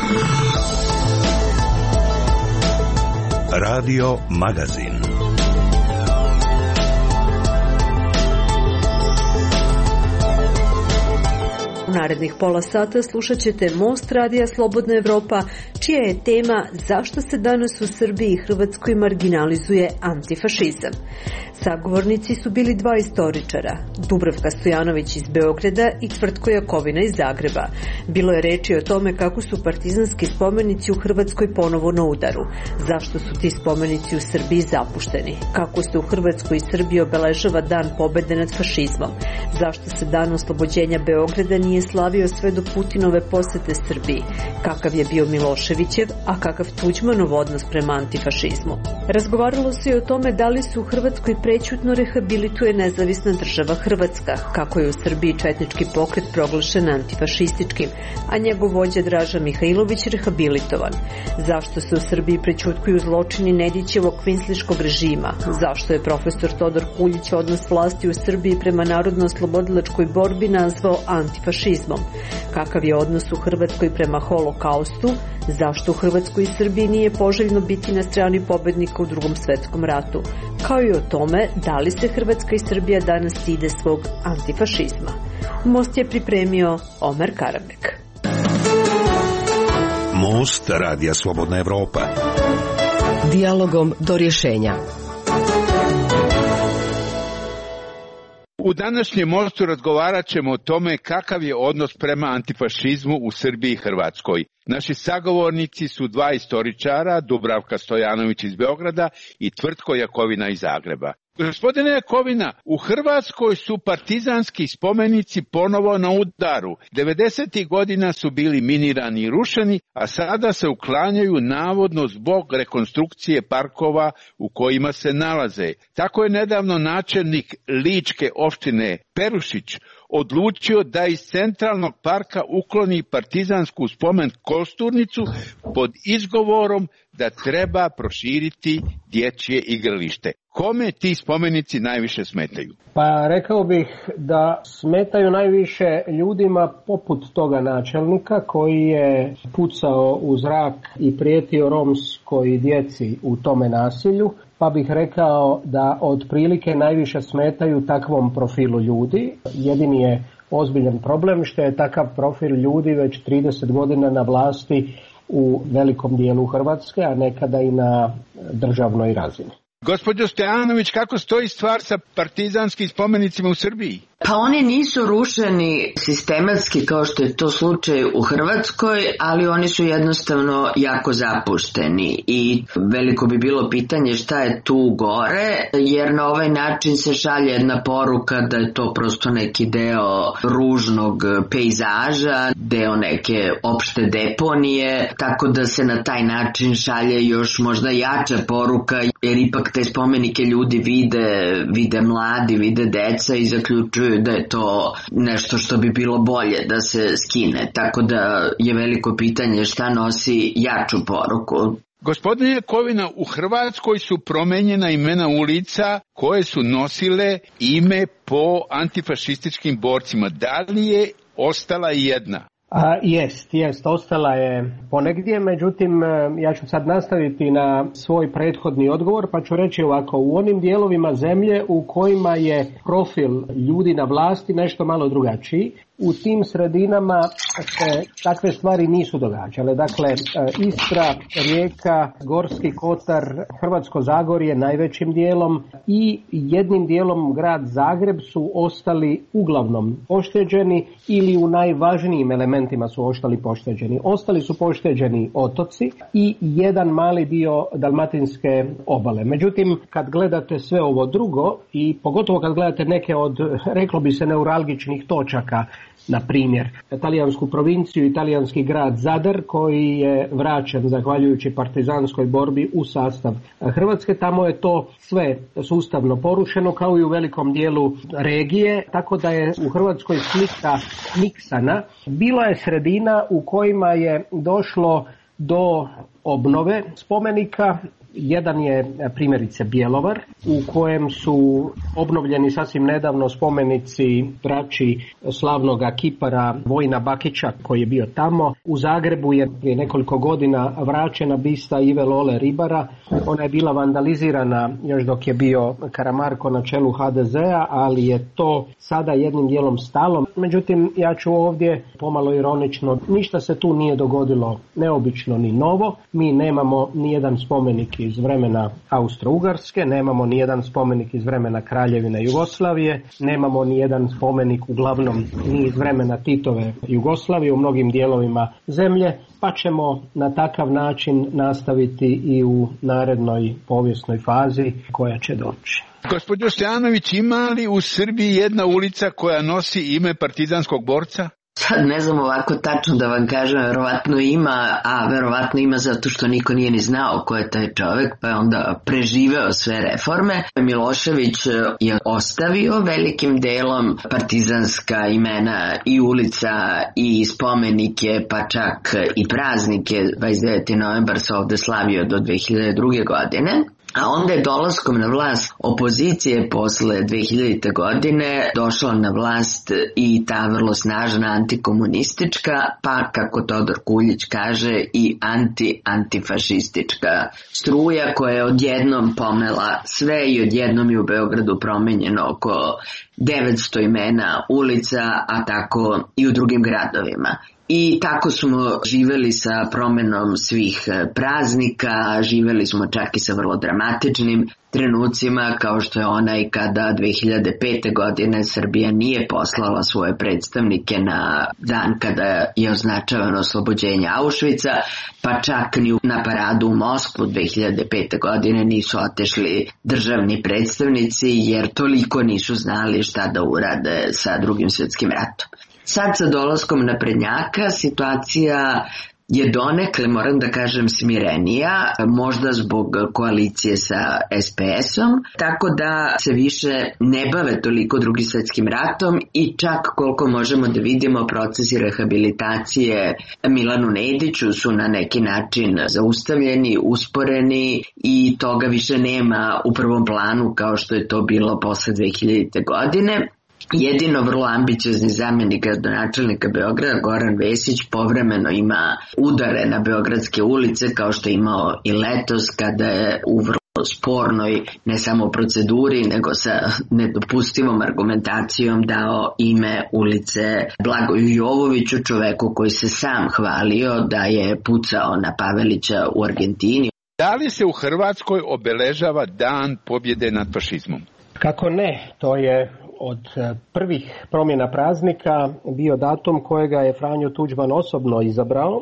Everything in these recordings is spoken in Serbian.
Radio Magazin. U narednih pola sata slušat ćete Most radija Slobodna Evropa, čija je tema zašto se danas u Srbiji i Hrvatskoj marginalizuje antifašizam. Sagovornici su bili dva istoričara, Dubravka Stojanović iz Beograda i Tvrtko Jakovina iz Zagreba. Bilo je reči o tome kako su partizanski spomenici u Hrvatskoj ponovo na udaru, zašto su ti spomenici u Srbiji zapušteni, kako se u Hrvatskoj i Srbiji obeležava dan pobede nad fašizmom, zašto se dan oslobođenja Beograda nije slavio sve do Putinove posete Srbiji, kakav je bio Miloševićev, a kakav Tuđmanov odnos prema antifašizmu. Razgovaralo se i o tome da li se u Hrvatskoj prećutno rehabilituje nezavisna država Hrvatska, kako je u Srbiji četnički pokret proglašen antifašističkim, a njegov vođa Draža Mihajlović rehabilitovan. Zašto se u Srbiji prećutkuju zločini Nedićevog kvinsliškog režima? Zašto je profesor Todor Kuljić odnos vlasti u Srbiji prema narodno-oslobodilačkoj borbi nazvao antifašizmom? Kakav je odnos u Hrvatskoj prema holokaustu? Zašto u Hrvatskoj i Srbiji nije poželjno biti na strani pobednika u Drugom svetskom ratu? Kao i o tome da li se Hrvatska i Srbija danas stide svog antifašizma. Most je pripremio Omer Karabek. Most radija Slobodna Evropa. Dijalogom do rješenja. U današnjem mostu razgovarat ćemo o tome kakav je odnos prema antifašizmu u Srbiji i Hrvatskoj. Naši sagovornici su dva istoričara, Dubravka Stojanović iz Beograda i Tvrtko Jakovina iz Zagreba. Gospodine Jakovina, u Hrvatskoj su partizanski spomenici ponovo na udaru. 90. godina su bili minirani i rušeni, a sada se uklanjaju navodno zbog rekonstrukcije parkova u kojima se nalaze. Tako je nedavno načelnik Ličke opštine Perušić odlučio da iz centralnog parka ukloni partizansku spomen kosturnicu pod izgovorom da treba proširiti dječje igralište. Kome ti spomenici najviše smetaju? Pa rekao bih da smetaju najviše ljudima poput toga načelnika koji je pucao u zrak i prijetio romskoj djeci u tome nasilju. Pa bih rekao da otprilike najviše smetaju takvom profilu ljudi. Jedini je ozbiljan problem što je takav profil ljudi već 30 godina na vlasti u velikom dijelu Hrvatske, a nekada i na državnoj razini. Gospođo Stojanović, kako stoji stvar sa partizanskim spomenicima u Srbiji? Pa oni nisu rušeni sistematski kao što je to slučaj u Hrvatskoj, ali oni su jednostavno jako zapušteni i veliko bi bilo pitanje šta je tu gore, jer na ovaj način se šalje jedna poruka da je to prosto neki deo ružnog pejzaža, deo neke opšte deponije, tako da se na taj način šalje još možda jača poruka, jer ipak te spomenike ljudi vide mladi, vide deca i zaključuju da je to nešto što bi bilo bolje da se skine. Tako da je veliko pitanje šta nosi jaču poruku. Gospodine Jakovina, u Hrvatskoj su promenjena imena ulica koje su nosile ime po antifašističkim borcima. Da li je ostala jedna? Jest, ostala je ponegdje, međutim ja ću sad nastaviti na svoj prethodni odgovor pa ću reći ovako, u onim dijelovima zemlje u kojima je profil ljudi na vlasti nešto malo drugačiji, u tim sredinama se takve stvari nisu događale. Dakle, Istra, Rijeka, Gorski kotar, Hrvatsko Zagorje najvećim dijelom i jednim dijelom grad Zagreb su ostali uglavnom pošteđeni ili u najvažnijim elementima su ostali pošteđeni. Ostali su pošteđeni otoci i jedan mali dio dalmatinske obale. Međutim, kad gledate sve ovo drugo i pogotovo kad gledate neke od, reklo bi se, neuralgičnih točaka, na primjer, talijansku provinciju i talijanski grad Zadar koji je vraćen zahvaljujući partizanskoj borbi u sastav Hrvatske. Tamo je to sve sustavno porušeno kao i u velikom dijelu regije, tako da je u Hrvatskoj slika miksana. Bilo je sredina u kojima je došlo do obnove spomenika Jedan je primjerice Bjelovar, u kojem su obnovljeni sasvim nedavno spomenici braći slavnoga kipara Vojina Bakića koji je bio tamo. U Zagrebu je prije nekoliko godina vraćena bista Ive Lole Ribara. Ona je bila vandalizirana još dok je bio Karamarko na čelu HDZ-a, ali je to sada jednim dijelom stalo. Međutim, ja ću ovdje pomalo ironično, ništa se tu nije dogodilo neobično ni novo. Mi nemamo ni jedan spomenik iz vremena Austro-Ugarske, nemamo ni jedan spomenik iz vremena Kraljevine Jugoslavije, nemamo ni jedan spomenik uglavnom ni iz vremena Titove Jugoslavije u mnogim dijelovima zemlje, pa ćemo na takav način nastaviti i u narednoj povijesnoj fazi koja će doći. Gospođo Stojanović, ima li u Srbiji jedna ulica koja nosi ime partizanskog borca? Sad ne znam ovako tačno da vam kažem, verovatno ima, a verovatno ima zato što niko nije ni znao ko je taj čovjek, pa je onda preživeo sve reforme. Milošević je ostavio velikim delom partizanska imena i ulica i spomenike, pa čak i praznike. 29. novembar se ovde slavio do 2002. godine. A onda je dolaskom na vlast opozicije posle 2000. godine došla na vlast i ta vrlo snažna antikomunistička, pa kako Todor Kuljić kaže i antifašistička struja koja je odjednom pomela sve i odjednom je u Beogradu promenjeno oko 900 imena ulica, a tako i u drugim gradovima. I tako smo živeli sa promenom svih praznika, živeli smo čak i sa vrlo dramatičnim trenucima kao što je onaj kada 2005. godine Srbija nije poslala svoje predstavnike na dan kada je označavano oslobođenje Auschwitza, pa čak ni na paradu u Moskvu 2005. godine nisu otešli državni predstavnici jer toliko nisu znali šta da urade sa Drugim svjetskim ratom. Sad sa dolaskom naprednjaka situacija je donekle, moram da kažem, smirenija, možda zbog koalicije sa SPS-om, tako da se više ne bave toliko Drugim svjetskim ratom i čak koliko možemo da vidimo procesi rehabilitacije Milanu Nediću su na neki način zaustavljeni, usporeni i toga više nema u prvom planu kao što je to bilo posle 2000. godine. Jedino vrlo ambiciozni zamjenik gradonačelnika Beograda, Goran Vesić, povremeno ima udare na beogradske ulice kao što je imao i letos kada je u vrlo spornoj ne samo proceduri nego sa nedopustivom argumentacijom dao ime ulice Blagoju Jovoviću, čoveku koji se sam hvalio da je pucao na Pavelića u Argentini. Da li se u Hrvatskoj obeležava dan pobjede nad fašizmom? Kako ne, to je od prvih promjena praznika bio datum kojega je Franjo Tuđman osobno izabrao,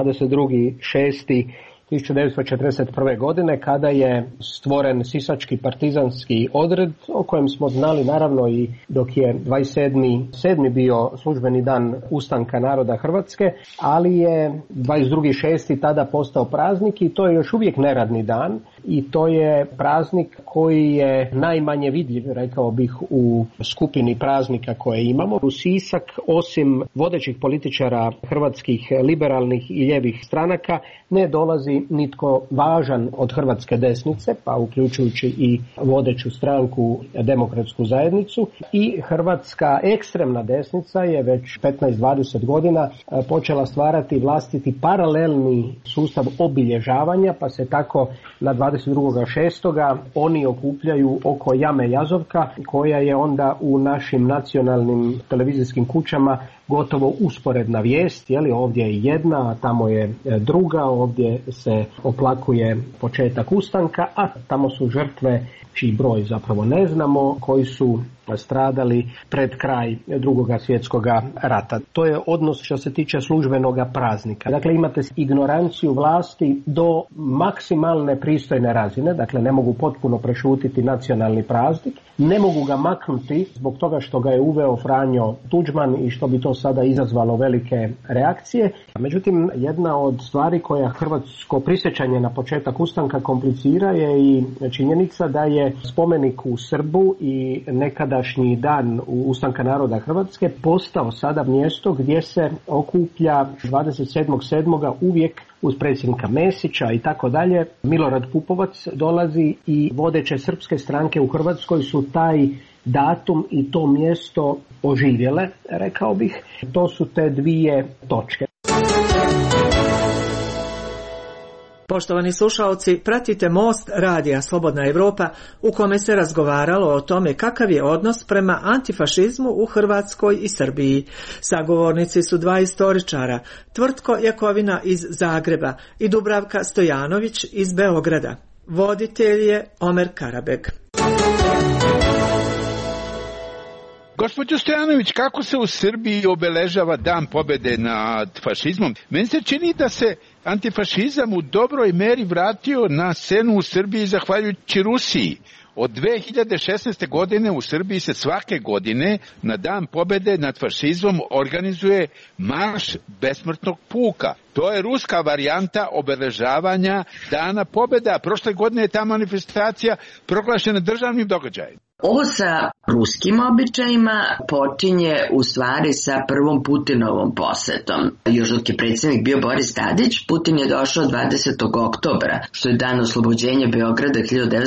22.6.1941. godine kada je stvoren Sisački partizanski odred o kojem smo znali naravno i dok je 27.7. bio službeni dan ustanka naroda Hrvatske, ali je 22.6. tada postao praznik i to je još uvijek neradni dan i to je praznik koji je najmanje vidljiv, rekao bih, u skupini praznika koje imamo. U Sisak, osim vodećih političara hrvatskih liberalnih i ljevih stranaka, ne dolazi nitko važan od hrvatske desnice, pa uključujući i vodeću stranku Demokratsku zajednicu, i hrvatska ekstremna desnica je već 15-20 godina počela stvarati vlastiti paralelni sustav obilježavanja, pa se tako na 22.6. oni okupljaju oko Jame Jazovka, koja je onda u našim nacionalnim televizijskim kućama gotovo usporedna vijest, ovdje je jedna, a tamo je druga, ovdje se oplakuje početak ustanka, a tamo su žrtve čiji broj zapravo ne znamo, koji su stradali pred kraj Drugog svjetskog rata. To je odnos što se tiče službenog praznika. Dakle, imate ignoranciju vlasti do maksimalne pristojne razine, dakle ne mogu potpuno prešutiti nacionalni praznik, ne mogu ga maknuti zbog toga što ga je uveo Franjo Tuđman i što bi to sada izazvalo velike reakcije. Međutim, jedna od stvari koja hrvatsko prisjećanje na početak ustanka komplicira je i činjenica da je spomenik u Srbu i nekadašnji dan ustanka naroda Hrvatske postao sada mjesto gdje se okuplja 27.7. uvijek uz predsjednika Mesića i tako dalje. Milorad Pupovac dolazi i vodeće srpske stranke u Hrvatskoj su taj datum i to mjesto oživjele, rekao bih. To su te dvije točke. Poštovani slušaoci, pratite Most radija Slobodna Evropa u kome se razgovaralo o tome kakav je odnos prema antifašizmu u Hrvatskoj i Srbiji. Sagovornici su dva istoričara, Tvrtko Jakovina iz Zagreba i Dubravka Stojanović iz Beograda. Voditelj je Omer Karabeg. Gospođo Stojanović, kako se u Srbiji obeležava Dan pobjede nad fašizmom? Meni se čini da se antifašizam u dobroj meri vratio na scenu u Srbiji zahvaljujući Rusiji. Od 2016. godine u Srbiji se svake godine na Dan pobjede nad fašizmom organizuje Marš besmrtnog puka. To je ruska varijanta obeležavanja Dana pobjede, a prošle godine je ta manifestacija proglašena državnim događajem. Ovo sa ruskim običajima počinje u stvari sa prvom Putinovom posetom. Još dok je predsjednik bio Boris Tadić, Putin je došao 20. oktobra, što je dan oslobođenja Beograda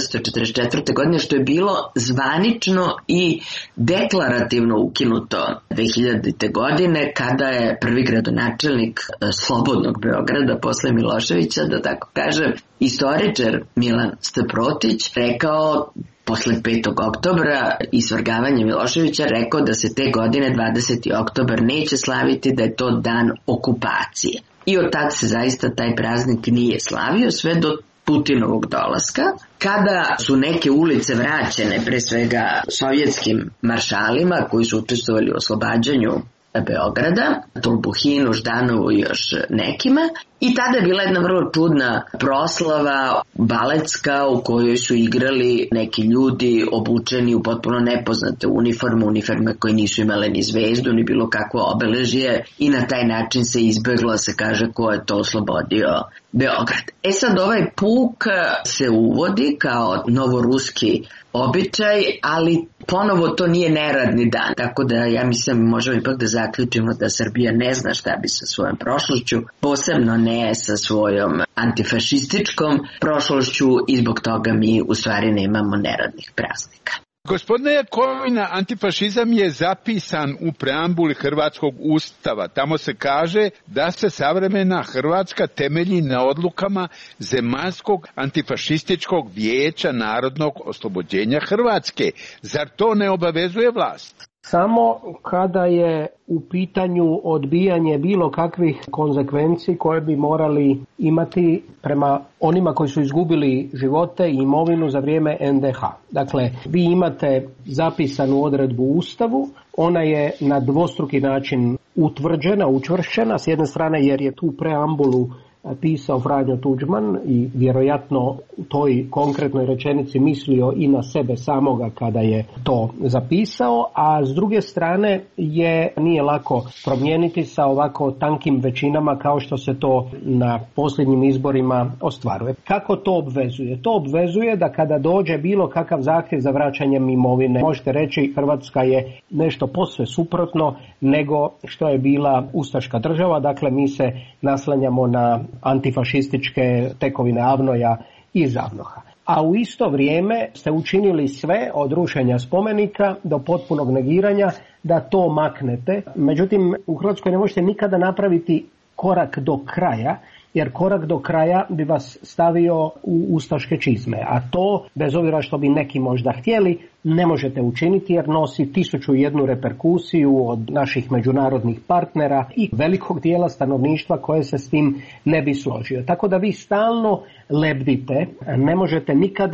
1944. godine, što je bilo zvanično i deklarativno ukinuto 2000. godine, kada je prvi gradonačelnik slobodnog Beograda posle Miloševića, da tako kažem, istoričar Milan Steprotić rekao posle 5. oktobra i svrgavanja Miloševića, rekao da se te godine 20. oktobar neće slaviti, da je to dan okupacije. I od tad se zaista taj praznik nije slavio sve do Putinovog dolaska, kada su neke ulice vraćene pre svega sovjetskim maršalima koji su učestvovali u oslobađanju Beograda, Tolbuhinu, Ždanovu i još nekima. I tada je bila jedna vrlo čudna proslava baletska u kojoj su igrali neki ljudi obučeni u potpuno nepoznate uniforme koje nisu imale ni zvezdu ni bilo kakvo obeležje, i na taj način se izbeglo se kaže ko je to oslobodio Beograd. Sad ovaj puk se uvodi kao novoruski običaj, ali ponovo to nije neradni dan, tako da ja mislim možemo ipak da zaključimo da Srbija ne zna šta bi sa svojom prošlošću, posebno ne sa svojom antifašističkom prošlošću, i zbog toga mi u stvari nemamo neradnih praznika. Gospodine Jakovina, antifašizam je zapisan u preambuli Hrvatskog ustava. Tamo se kaže da se savremena Hrvatska temelji na odlukama Zemaljskog antifašističkog vijeća narodnog oslobođenja Hrvatske. Zar to ne obavezuje vlast? Samo kada je u pitanju odbijanje bilo kakvih konzekvenci koje bi morali imati prema onima koji su izgubili živote i imovinu za vrijeme NDH. Dakle, vi imate zapisanu odredbu u Ustavu, ona je na dvostruki način utvrđena, učvršćena, s jedne strane jer je tu preambulu pisao Franjo Tuđman i vjerojatno u toj konkretnoj rečenici mislio i na sebe samoga kada je to zapisao, a s druge strane nije lako promijeniti sa ovako tankim većinama kao što se to na posljednjim izborima ostvaruje. Kako to obvezuje? To obvezuje da kada dođe bilo kakav zahtjev za vraćanjem imovine, možete reći Hrvatska je nešto posve suprotno nego što je bila ustaška država, dakle mi se naslanjamo na antifašističke tekovine Avnoja i Zavnoha. A u isto vrijeme ste učinili sve od rušenja spomenika do potpunog negiranja da to maknete. Međutim, u Hrvatskoj ne možete nikada napraviti korak do kraja, jer korak do kraja bi vas stavio u ustaške čizme. A to, bez obzira što bi neki možda htjeli, ne možete učiniti jer nosi 1001 reperkusiju od naših međunarodnih partnera i velikog dijela stanovništva koje se s tim ne bi složio. Tako da vi stalno lebdite, ne možete nikada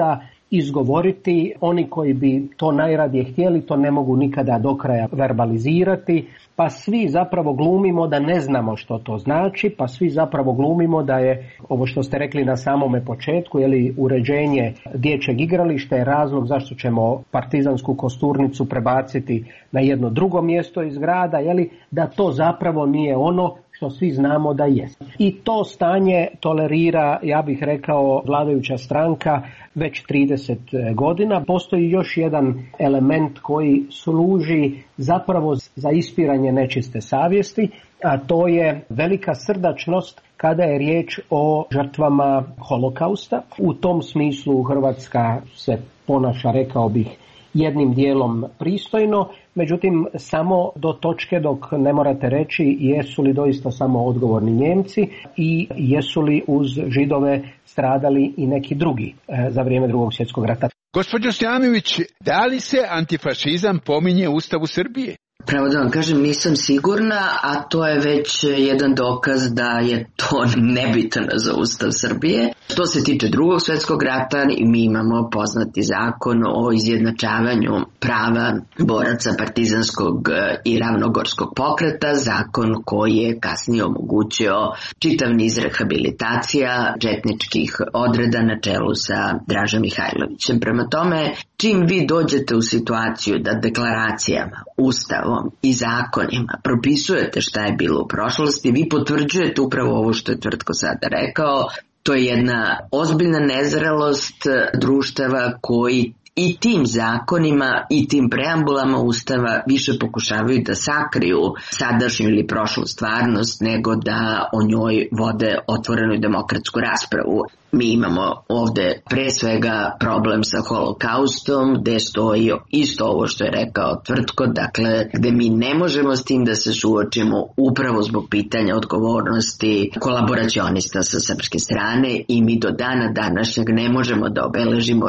izgovoriti. Oni koji bi to najradije htjeli, to ne mogu nikada do kraja verbalizirati, pa svi zapravo glumimo da ne znamo što to znači, pa svi zapravo glumimo da je, ovo što ste rekli na samome početku, uređenje dječjeg igrališta je razlog zašto ćemo Partizansku kosturnicu prebaciti na jedno drugo mjesto iz grada, da to zapravo nije ono što svi znamo da jest. I to stanje tolerira, ja bih rekao, vladajuća stranka već 30 godina. Postoji još jedan element koji služi zapravo za ispiranje nečiste savjesti, a to je velika srdačnost kada je riječ o žrtvama holokausta. U tom smislu Hrvatska se ponaša, rekao bih, jednim dijelom pristojno, međutim samo do točke dok ne morate reći jesu li doista samo odgovorni Njemci i jesu li uz Židove stradali i neki drugi za vrijeme Drugog svjetskog rata. Gospođo Stojanović, da li se antifašizam pominje u Ustavu Srbije? Pravo da vam kažem, nisam sigurna, a to je već jedan dokaz da je to nebitno za Ustav Srbije. Što se tiče Drugog svjetskog rata, mi imamo poznati zakon o izjednačavanju prava boraca partizanskog i ravnogorskog pokreta, zakon koji je kasnije omogućio čitav niz rehabilitacija četničkih odreda na čelu sa Dražom Mihajlovićem. Prema tome, čim vi dođete u situaciju da deklaracijama, ustavom i zakonima propisujete šta je bilo u prošlosti, vi potvrđujete upravo ovo što je Tvrtko sada rekao. To je jedna ozbiljna nezrelost društava koji i tim zakonima i tim preambulama Ustava više pokušavaju da sakriju sadašnju ili prošlu stvarnost nego da o njoj vode otvorenu i demokratsku raspravu. Mi imamo ovde pre svega problem sa holokaustom, gde stoji isto ovo što je rekao Tvrtko, dakle gde mi ne možemo s tim da se suočimo upravo zbog pitanja odgovornosti kolaboracionista sa srpske strane i mi do dana današnjeg ne možemo da obeležimo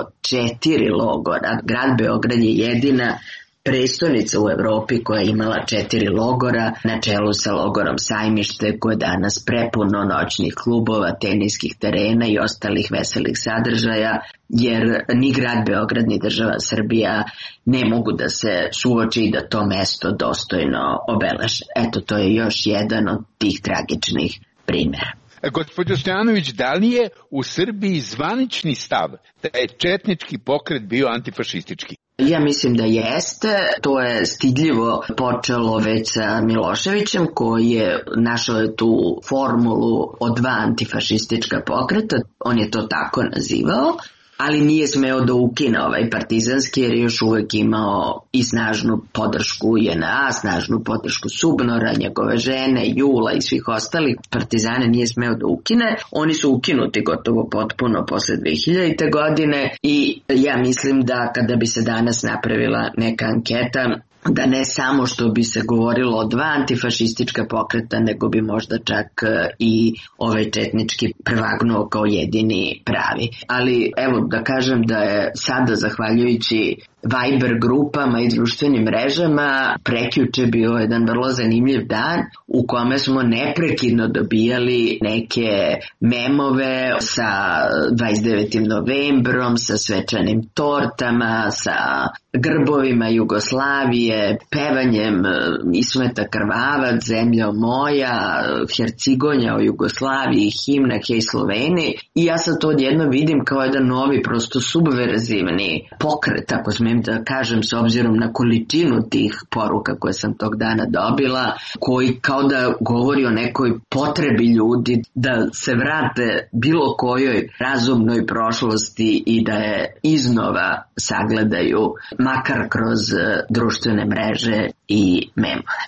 4 logora. Grad Beograd je jedina prestonica u Evropi koja je imala 4 logora na čelu sa logorom Sajmište, koje je danas prepuno noćnih klubova, teniskih terena i ostalih veselih sadržaja, jer ni grad Beograd ni država Srbija ne mogu da se suoči i da to mesto dostojno obeleže. Eto, to je još jedan od tih tragičnih primjera. Gospođo Stojanović, da li je u Srbiji zvanični stav da je četnički pokret bio antifašistički? Ja mislim da jeste. To je stidljivo počelo već sa Miloševićem koji je našao tu formulu od 2 antifašistička pokreta. On je to tako nazivao. Ali nije smeo da ukine ovaj partizanski jer je još uvek imao i snažnu podršku JNA, snažnu podršku Subnora, njegove žene, Jula i svih ostalih. Partizane nije smeo da ukine. Oni su ukinuti gotovo potpuno posle 2000. godine i ja mislim da kada bi se danas napravila neka anketa, da ne samo što bi se govorilo o 2 antifašistička pokreta, nego bi možda čak i ovaj četnički prevagnuo kao jedini pravi. Ali evo da kažem da je sada zahvaljujući Viber grupama i društvenim mrežama prekjuče bio jedan vrlo zanimljiv dan u kome smo neprekidno dobijali neke memove sa 29. novembrom, sa svečanim tortama, sa grbovima Jugoslavije, pevanjem Ismeta Krvavac, Zemljo moja, Hercigonja o Jugoslaviji, himna Hej Sloveni, i ja sad to odjedno vidim kao jedan novi, prosto subverzivni pokret, ako smijem da kažem, s obzirom na količinu tih poruka koje sam tog dana dobila, koji kao da govori o nekoj potrebi ljudi da se vrate bilo kojoj razumnoj prošlosti i da je iznova sagledaju, makar kroz društvene mreže i memove.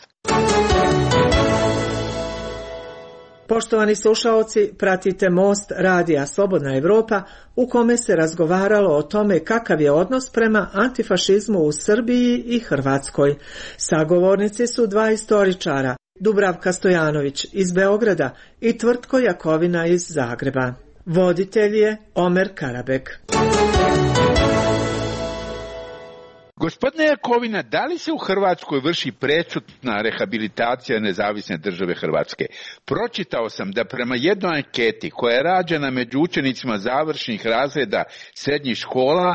Poštovani slušaoci, pratite Most radija Slobodna Evropa u kome se razgovaralo o tome kakav je odnos prema antifašizmu u Srbiji i Hrvatskoj. Sagovornici su 2 istoričara, Dubravka Stojanović iz Beograda i Tvrtko Jakovina iz Zagreba. Voditelj je Omer Karabek. Gospodine Jakovina, da li se u Hrvatskoj vrši prečutna rehabilitacija nezavisne države Hrvatske? Pročitao sam da prema jednoj anketi koja je rađena među učenicima završnih razreda srednjih škola,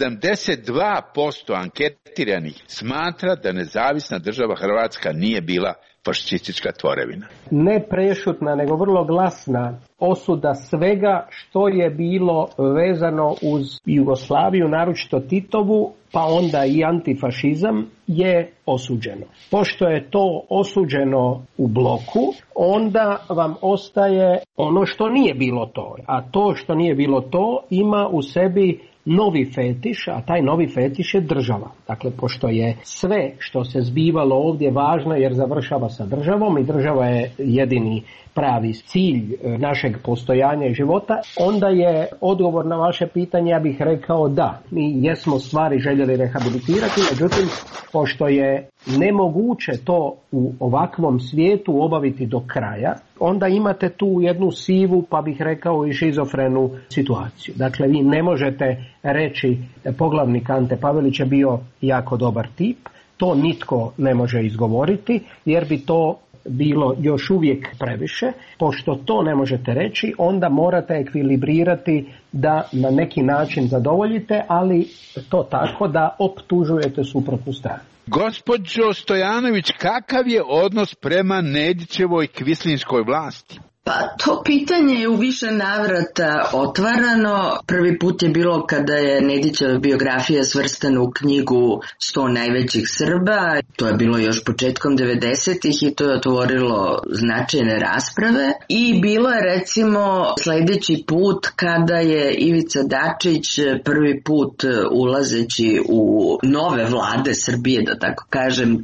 72% anketiranih smatra da nezavisna država Hrvatska nije bila fašistička tvorevina. Ne prešutna, nego vrlo glasna osuda svega što je bilo vezano uz Jugoslaviju, naročito Titovu, pa onda i antifašizam je osuđeno. Pošto je to osuđeno u bloku, onda vam ostaje ono što nije bilo to. A to što nije bilo to ima u sebi novi fetiš, a taj novi fetiš je država. Dakle, pošto je sve što se zbivalo ovdje važno jer završava sa državom i država je jedini pravi cilj našeg postojanja i života, onda je odgovor na vaše pitanje, ja bih rekao da. Mi jesmo stvari željeli rehabilitirati, međutim, pošto je nemoguće to u ovakvom svijetu obaviti do kraja, onda imate tu jednu sivu, pa bih rekao i šizofrenu situaciju. Dakle, vi ne možete reći poglavnik Ante Pavelić je bio jako dobar tip, to nitko ne može izgovoriti, jer bi to bilo još uvijek previše. Pošto to ne možete reći, onda morate ekvilibrirati da na neki način zadovoljite, ali to tako da optužujete suprotnu stranu. Gospođo Stojanović, kakav je odnos prema Nedićevoj kvislinskoj vlasti? Pa to pitanje je u više navrata otvarano. Prvi put je bilo kada je Nedićeva biografija svrstana u knjigu 100 najvećih Srba. To je bilo još početkom 90-ih i to je otvorilo značajne rasprave. I bilo je recimo sljedeći put kada je Ivica Dačić prvi put ulazeći u nove vlade Srbije, da tako kažem,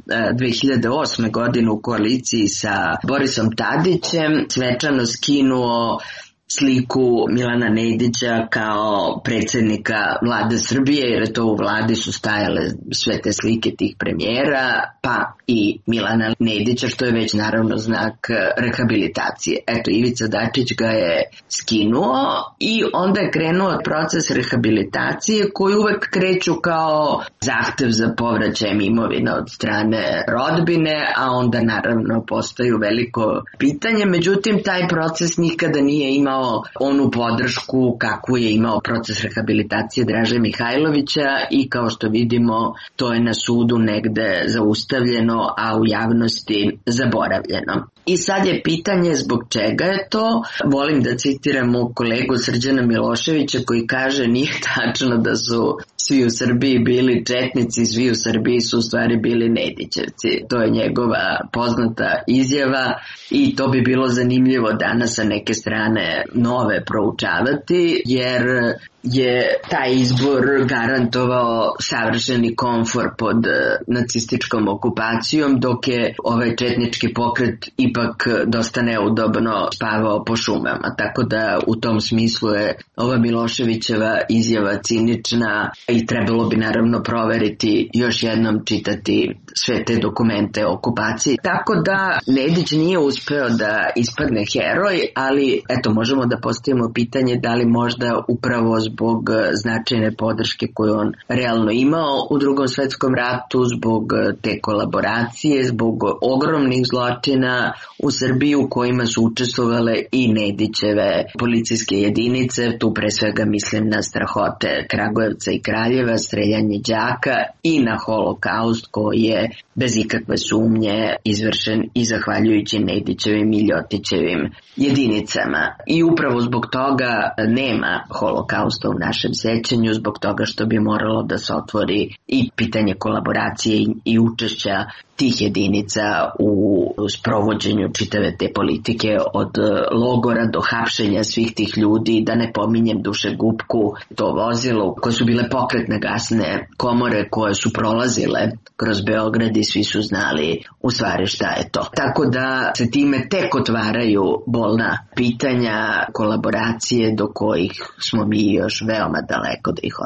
2008. godine u koaliciji sa Borisom Tadićem, svečano skinuo sliku Milana Nedića kao predsjednika vlade Srbije, jer to u vladi su stajale sve te slike tih premijera, pa i Milana Nedića, što je već naravno znak rehabilitacije. Eto, Ivica Dačić ga je skinuo i onda je krenuo proces rehabilitacije koji uvek kreću kao zahtev za povraćajem imovine od strane rodbine, a onda naravno postaju veliko pitanje. Međutim, taj proces nikada nije imao onu podršku kakvu je imao proces rehabilitacije Draže Mihajlovića i kao što vidimo to je na sudu negde zaustavljeno, a u javnosti zaboravljeno. I sad je pitanje zbog čega je to. Volim da citiram mog kolegu Srđana Miloševića koji kaže nije tačno da su svi u Srbiji bili četnici, svi u Srbiji su u stvari bili Nedićevci. To je njegova poznata izjava i to bi bilo zanimljivo danas sa neke strane nove proučavati, jer je taj izbor garantovao savršeni komfor pod nacističkom okupacijom, dok je ovaj četnički pokret ipak dosta neudobno spavao po šumama. Tako da u tom smislu je ova Miloševićeva izjava cinična i trebalo bi naravno proveriti, još jednom čitati sve te dokumente o okupaciji. Tako da Nedić nije uspeo da ispadne heroj, ali eto možemo da postavimo pitanje da li možda upravo zbog značajne podrške koju on realno imao u Drugom svjetskom ratu, zbog te kolaboracije, zbog ogromnih zločina u Srbiji u kojima su učestvovale i Nedićeve policijske jedinice, tu pre svega mislim na strahote Kragujevca i Kraljeva, streljanje đaka i na holokaust koji je bez ikakve sumnje izvršen i zahvaljujući Nedićevim i Ljotićevim jedinicama. I upravo zbog toga nema holokausta u našem sećanju, zbog toga što bi moralo da se otvori i pitanje kolaboracije i učešća tih jedinica u sprovođenju čitave te politike od logora do hapšenja svih tih ljudi, da ne pominjem dušegupku, to vozilo koje su bile pokretne gasne komore koje su prolazile kroz Beograd i svi su znali u stvari šta je to. Tako da se time tek otvaraju bolna pitanja kolaboracije do kojih smo mi još veoma daleko da ih otvorimo.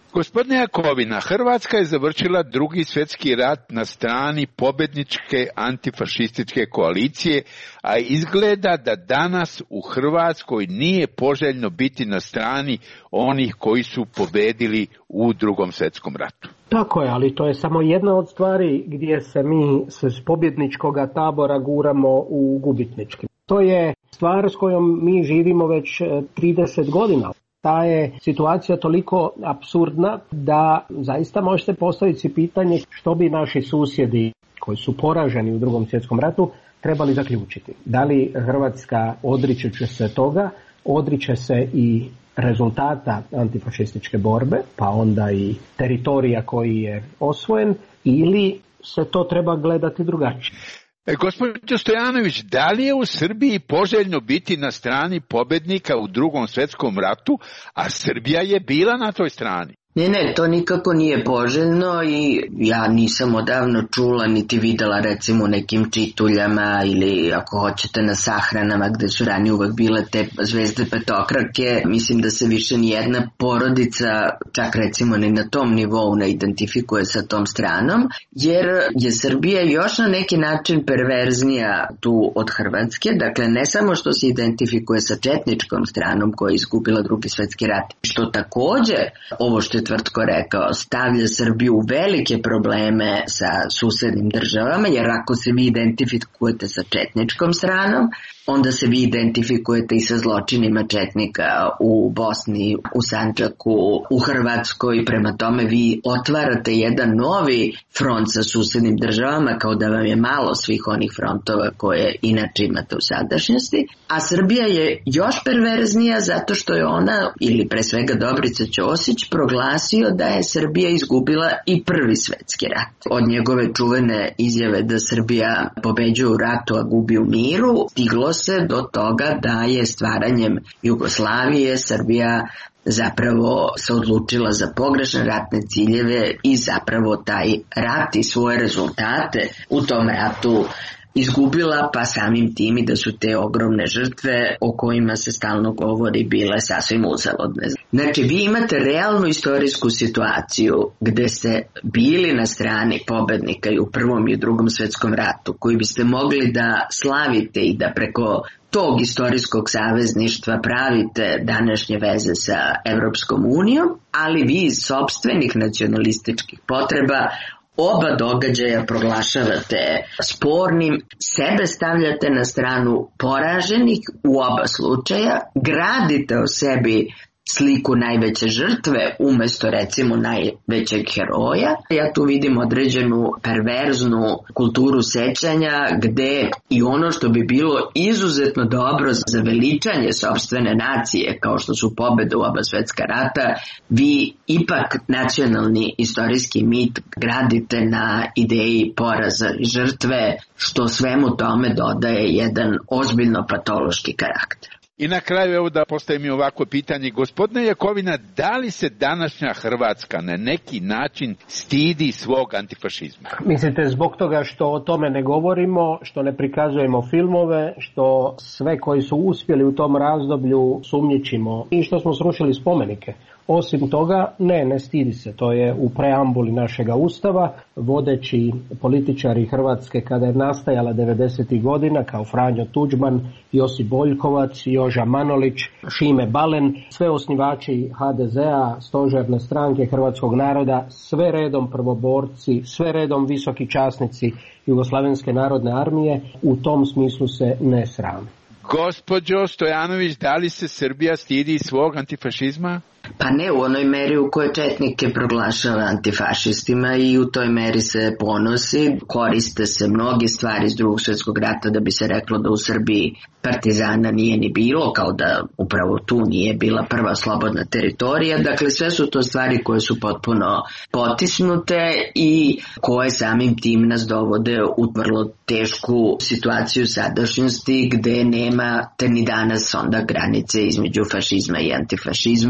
Gospodine Jakovina, Hrvatska je završila Drugi svjetski rat na strani pobjedničke antifašističke koalicije, a izgleda da danas u Hrvatskoj nije poželjno biti na strani onih koji su pobedili u Drugom svjetskom ratu. Tako je, ali to je samo jedna od stvari gdje se mi s pobjedničkog tabora guramo u gubitnički. To je stvar s kojom mi živimo već 30 godina. Ta je situacija toliko apsurdna da zaista možete postaviti si pitanje što bi naši susjedi koji su poraženi u Drugom svjetskom ratu trebali zaključiti. Da li Hrvatska odriče se toga, odriče se i rezultata antifašističke borbe, pa onda i teritorija koji je osvojen, ili se to treba gledati drugačije. Gospođo Stojanović, da li je u Srbiji poželjno biti na strani pobjednika u Drugom svjetskom ratu, a Srbija je bila na toj strani? Ne, to nikako nije poželjno i ja nisam odavno čula niti videla recimo u nekim čituljama ili ako hoćete na sahranama gde su ranije uvek bile te zvezde petokrake. Mislim da se više nijedna porodica, čak recimo ni na tom nivou, ne identifikuje sa tom stranom, jer je Srbija još na neki način perverznija tu od Hrvatske. Dakle, ne samo što se identifikuje sa četničkom stranom koja je izgubila Drugi svjetski rat, što takođe, ovo što je Tvrtko rekao, stavlja Srbiju u velike probleme sa susednim državama, jer ako se vi identifikujete sa četničkom stranom, onda se vi identifikujete i sa zločinima četnika u Bosni, u Sandžaku, u Hrvatskoj. Prema tome vi otvarate jedan novi front sa susednim državama, kao da vam je malo svih onih frontova koje inače imate u sadašnjosti. A Srbija je još perverznija zato što je ona, ili pre svega Dobrica Ćosić, proglasio da je Srbija izgubila i Prvi svjetski rat. Od njegove čuvene izjave da Srbija pobeđuje u ratu, a gubi u miru, stiglo se do toga da je stvaranjem Jugoslavije Srbija zapravo se odlučila za pogrešne ratne ciljeve i zapravo taj rat i svoje rezultate u tom ratu izgubila, pa samim tim i da su te ogromne žrtve o kojima se stalno govori bile sasvim uzaludne. Znači, vi imate realnu istorijsku situaciju gde ste bili na strani pobednika i u Prvom i u Drugom svjetskom ratu, koji biste mogli da slavite i da preko tog istorijskog savezništva pravite današnje veze sa Evropskom unijom, ali vi iz sopstvenih nacionalističkih potreba oba događaja proglašavate spornim, sebe stavljate na stranu poraženih u oba slučaja, gradite o sebi sliku najveće žrtve umjesto recimo najvećeg heroja. Ja tu vidim određenu perverznu kulturu sećanja gde i ono što bi bilo izuzetno dobro za veličanje sopstvene nacije kao što su pobjede u oba svjetska rata, vi ipak nacionalni istorijski mit gradite na ideji poraza i žrtve, što svemu tome dodaje jedan ozbiljno patološki karakter. I na kraju, evo da postavim i ovako pitanje. Gospodine Jakovina, da li se današnja Hrvatska na neki način stidi svog antifašizma? Mislite zbog toga što o tome ne govorimo, što ne prikazujemo filmove, što sve koji su uspjeli u tom razdoblju sumnjičimo i što smo srušili spomenike? Osim toga, ne stidi se. To je u preambuli našega Ustava. Vodeći političari Hrvatske kada je nastajala 90. godina, kao Franjo Tuđman, Josip Boljkovac, Joža Manolić, Šime Balen, sve osnivači HDZ-a, stožerne stranke hrvatskog naroda, sve redom prvoborci, sve redom visoki časnici Jugoslavenske narodne armije, u tom smislu se ne srame. Gospođo Stojanović, da li se Srbija stidi svog antifašizma? Pa ne u onoj meri u kojoj četnike proglašava antifašistima i u toj meri se ponosi. Koriste se mnogi stvari iz Drugog svjetskog rata da bi se reklo da u Srbiji partizana nije ni bilo, kao da upravo tu nije bila prva slobodna teritorija. Dakle, sve su to stvari koje su potpuno potisnute i koje samim tim nas dovode u vrlo tešku situaciju sadašnjosti gde nema te ni danas onda granice između fašizma i antifašizma i u tom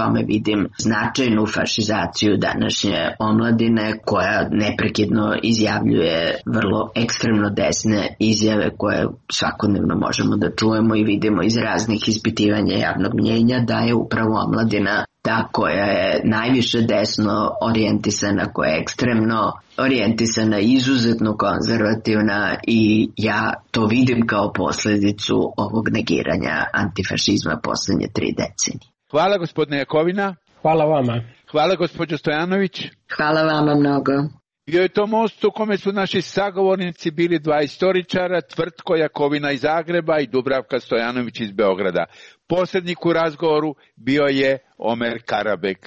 tome vidim značajnu fašizaciju današnje omladine koja neprekidno izjavljuje vrlo ekstremno desne izjave koje svakodnevno možemo da čujemo i vidimo iz raznih ispitivanja javnog mnjenja da je upravo omladina ta koja je najviše desno orijentisana, koja je ekstremno orijentisana, izuzetno konzervativna i ja to vidim kao posljedicu ovog negiranja antifašizma poslednje 3 decenije. Hvala gospodine Jakovina. Hvala vama. Hvala gospođo Stojanović. Hvala vama mnogo. Bio je to most u kome su naši sagovornici bili 2 istoričara, Tvrtko Jakovina iz Zagreba i Dubravka Stojanović iz Beograda. Posrednik u razgovoru bio je Omer Karabek.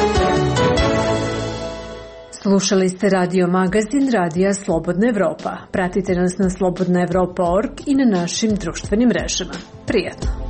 Slušali ste radio magazin Radija Slobodna Evropa. Pratite nas na slobodnaevropa.org i na našim društvenim mrežama. Prijatno!